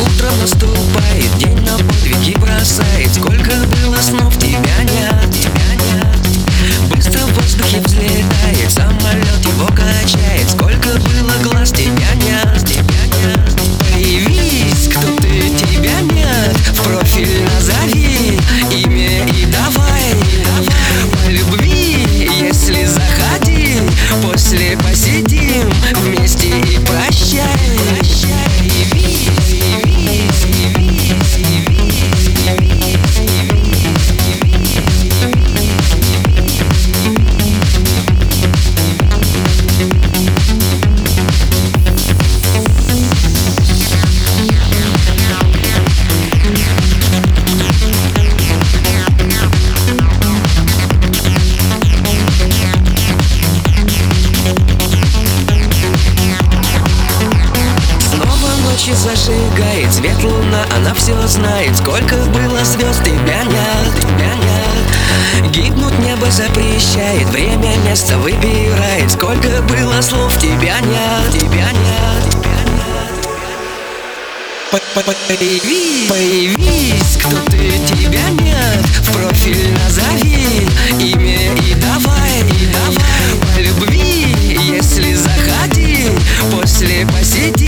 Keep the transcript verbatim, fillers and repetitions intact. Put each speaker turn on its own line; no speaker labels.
Утром наступает день, на подвиги бросает. Сколько было снов, тебя нет, тебя нет. Быстро в воздухе взлетает самолет, его качает. Сколько было глаз, тебя нет, тебя нет. Появись, кто ты, тебя нет. В профиль назови имя и давай, по любви, если заходи. После посидим вместе и прощай. Зажигает свет луна, она все знает. Сколько было звезд, тебя нет, тебя нет. Гибнуть небо запрещает, время место выбирает. Сколько было слов, тебя нет, тебя нет, тебя нет. Появись, появись, кто ты, тебя нет. В профиль назови имя и давай, и давай. По любви, если заходи, после посиди